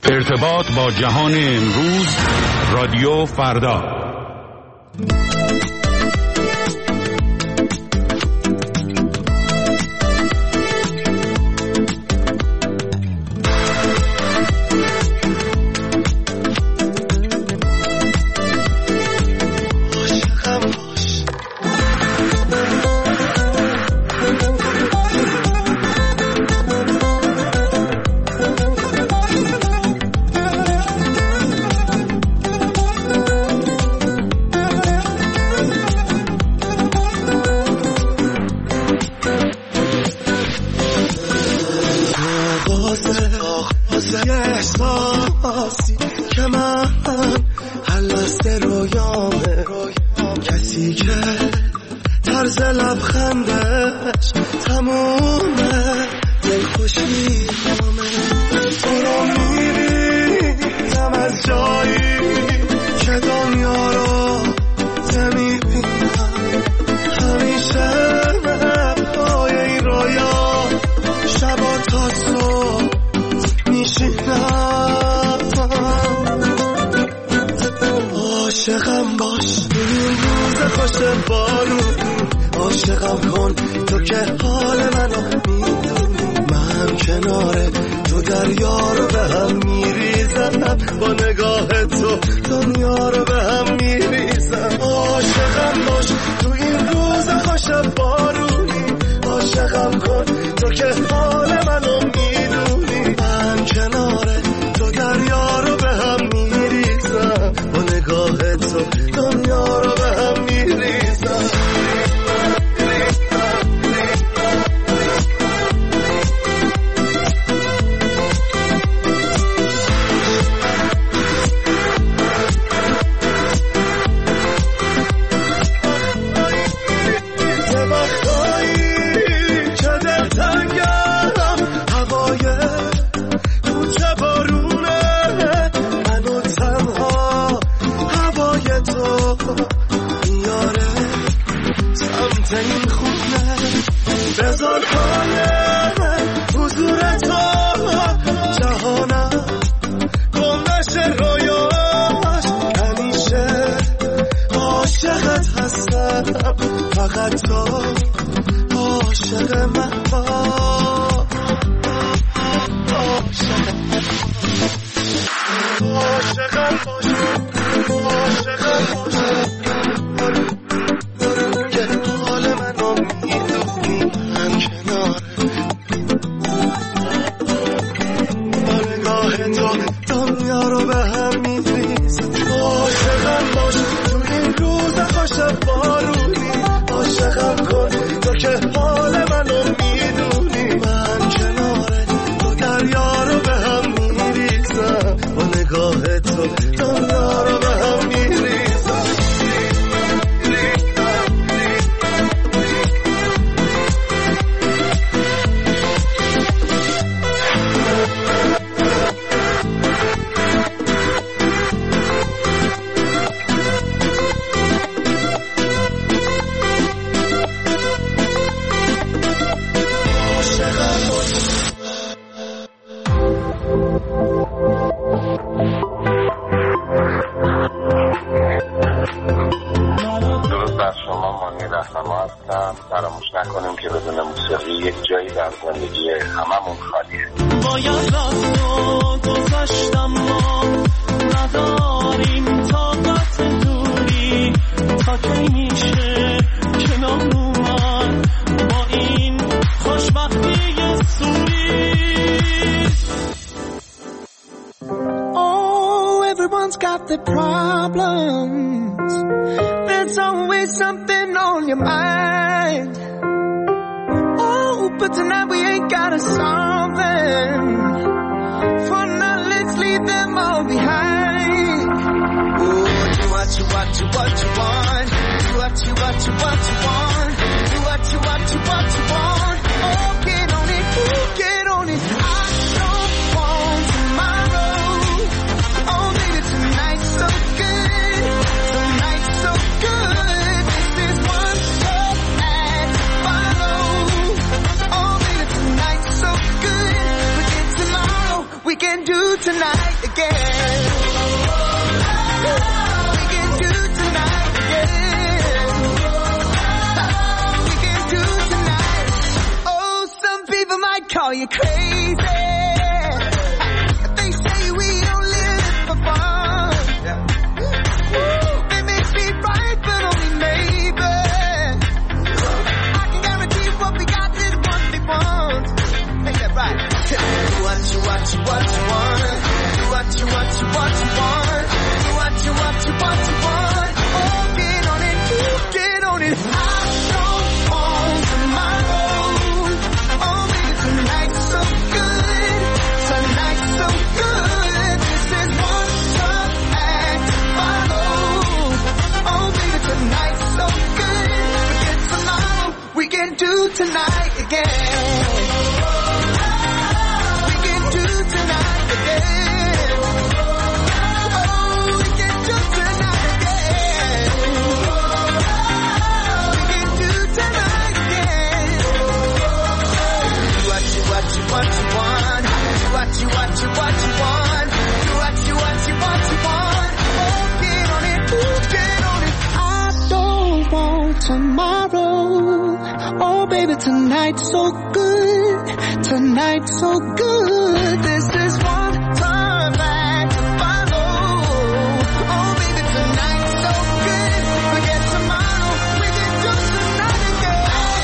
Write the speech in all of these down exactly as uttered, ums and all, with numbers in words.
ارتباط با جهان امروز، رادیو فردا. We we can do tonight again. We can do tonight again. We can do tonight. Oh, some people might call you crazy. They say we only live for fun. They may be right, but only maybe. I can guarantee what we got is what we want. Make that right. Do what you what you what you want. Do what you what you what you want. Do what you what you what you want. Oh, get on it, get on it. I don't want tomorrow. Oh, baby, tonight's so good. Tonight's so good. This is one tough act to follow. Oh, baby, tonight's so good. Forget tomorrow. We can do tonight again. What you want, do what you what you what you want, do what you what you what you want. Oh, get on it, ooh, get on it. I don't want tomorrow. Oh, baby, tonight's so good, tonight's so good. This is one time back to follow. Oh, baby, tonight's so good. Forget tomorrow, we can do tonight again.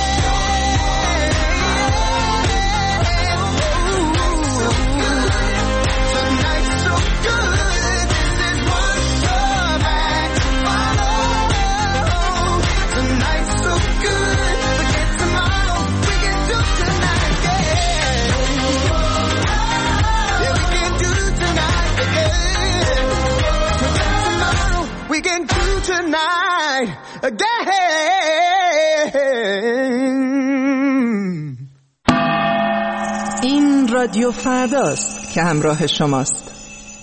Tonight again. این رادیو فرداست که همراه شماست.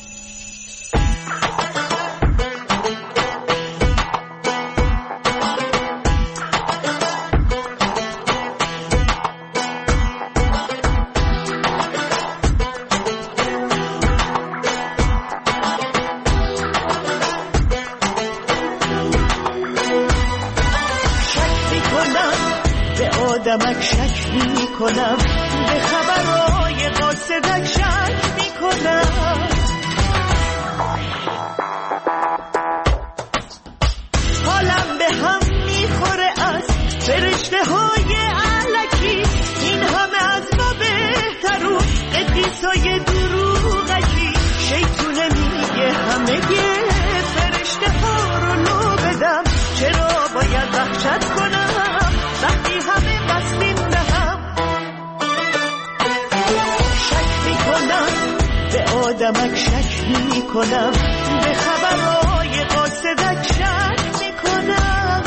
آدمک شک می کنم، به خبرهای قاصدک شک می کنم. حالم به هم می خوره از فرشته های علکی، این همه از ما بهتر و قدیسای دروغکی. شیطونه میگه همه فرشته ها رو لو بدم، چرا باید وحشت کنم وقتی همه بستیم به هم. شک میکنم به آدمک شک میکنم، به خبرهای قاصدک شک میکنم.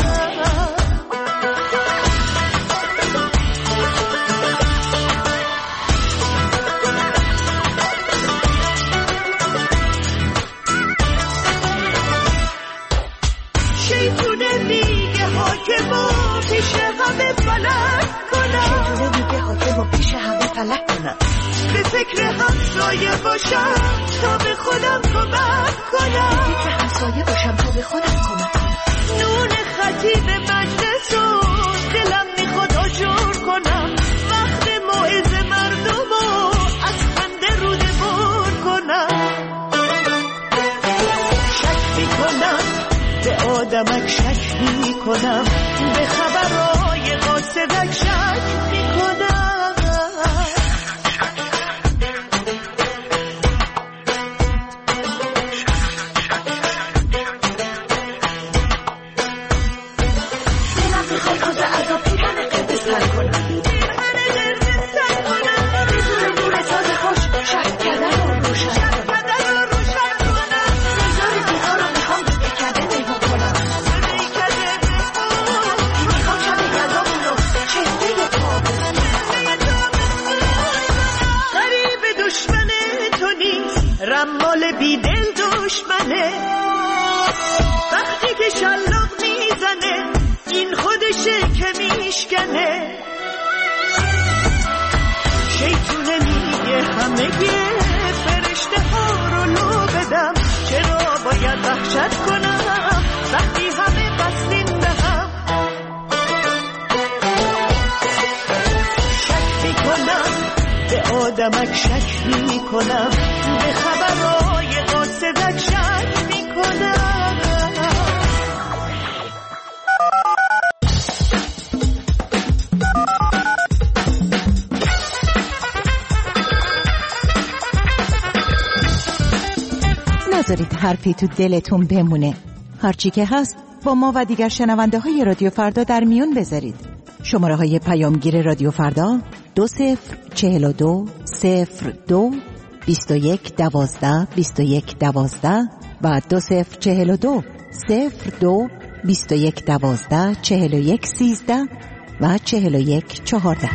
شیطونه میگه حاکمو پیش همه فلک کنم، شیطونه میگه حاکمو پیش همه فلک کنم. به فکر همسایه باشم تا به خودم کمک کنم، به فکر همسایه باشم تا به خودم کمک کنم. نون خطیب مجلس و دلم میخواد آجور کنم، وقت موعظه مردم و از خنده روده بر کنم. شک میکنم به آدمک شک میکنم، به خبرهای قاصدک شک میکنم. دلم میخواد روز عذاب پیرهن قرمز تر کنم، پیرهن قرمز تر کنم. بزور نور ساز خوش شک کردن رو روشن کنم. نزار دیگه رو میخوام به پیکرده میمون کنم، میخوام شب یزامون رو چهره تابستون. غریب دشمن تو نیست، رمال بیدل دشمنه. وقتی که شلاق میزنه این خودشه که میشکنه. شیطونه میگه همه گفه آدمک شک می کنم، به خبرهای قاصدک شک می کنم. نذارید حرفی تو دلتون بمونه. هرچی که هست با ما و دیگر شنونده های رادیو فردا در میون بذارید. شماره های پیامگیر رادیو فردا دو صفر چهل و دو صفر دو بیست و یک دوازده بیست و یک دوازده و دو صفر چهل و دو صفر دو بیست و یک دوازده چهل و یک سیزده و چهل و یک چهارده.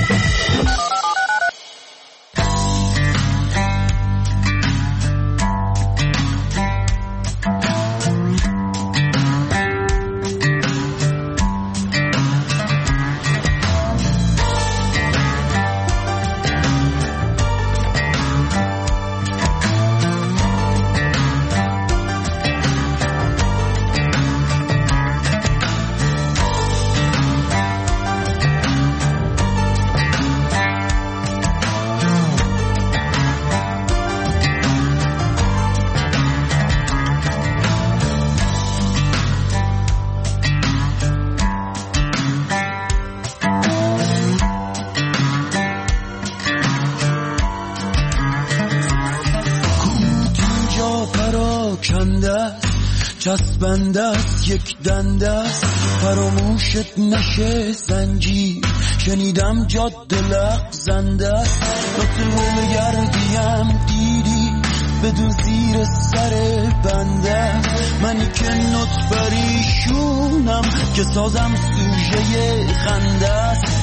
چسبنده است یک دنده است، فراموشت نشه زنجیر، شنیدم جاده لغزنده است. نطفه گردیم دیدی بدون زیر سر بنده، منی که نطفه ریشونم که سازم سوژه خنده است.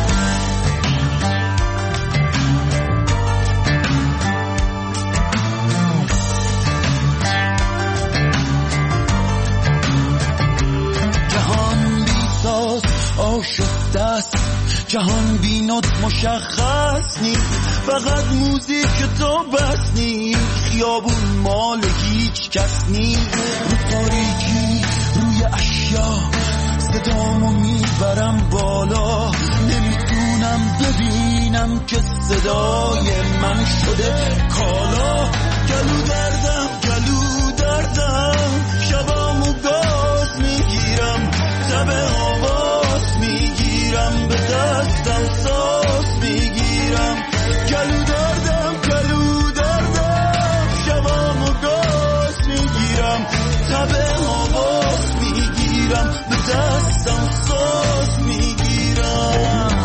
آشفته است جهان بینات مشخص نیست، فقط موزیک تو بس نیست، خیابون مال هیچ کس نیست. رو تاریکی روی اشیا صدامو میبرم بالا، نمیتونم ببینم که صدای من شده کالا. گلو دردم گلو دردم شبامو گاز میگیرم، شب آواز میگیرم، به دستم ساز میگیرم. گلو دردم گلو دردم شبامو گاز میگیرم، شب آواز میگیرم، به دستم ساز میگیرم.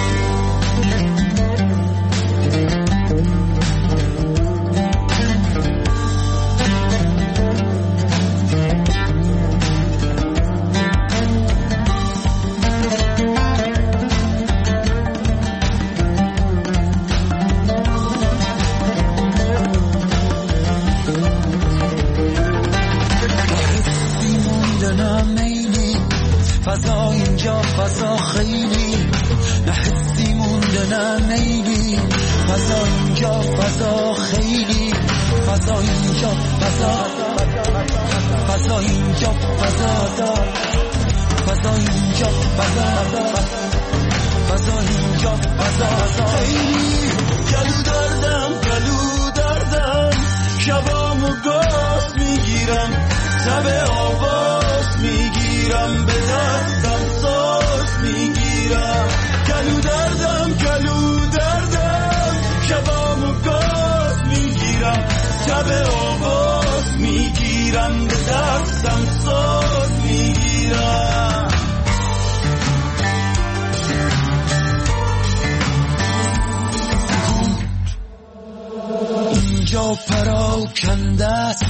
فضا اینجا فضا خیلی نه حسی مونده نه نیلی، فضا اینجا فضا خیلی، فضا اینجا فضا، فضا اینجا فضا، فضا اینجا فضا، فضا اینجا فضا خیلی. گلو دردم گلو دردم شبامو گاز میگیرم، شب آواز میگیرم، به دستم ساز میگیرم. گلو دردم گلو دردم شبامو گاز میگیرم، شب آواز میگیرم، به دستم ساز میگیرم. اینجا پراکنده است،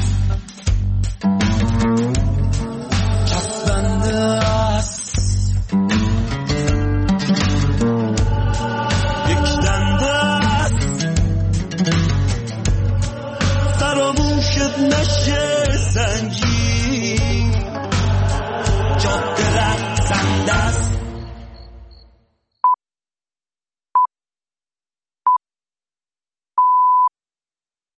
چسبنده است، یک دنده است، فراموشت نشه زنجیر،